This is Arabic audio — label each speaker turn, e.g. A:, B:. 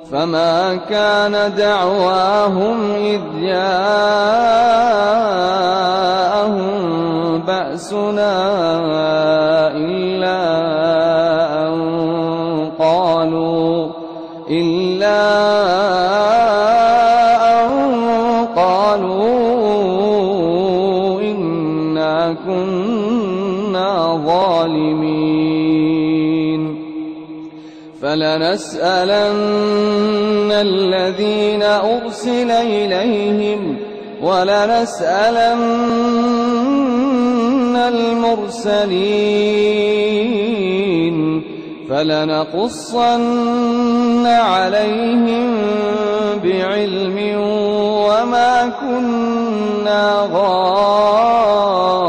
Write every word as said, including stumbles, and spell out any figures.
A: فما كان دعواهم إذ جاءهم بأسنا إلا أن قالوا إلا أن قالوا إنا كنا ظالمين فلنسألن الذين أرسل إليهم ولنسألن المرسلين فلنقصن عليهم بعلم وما كنا غائبين.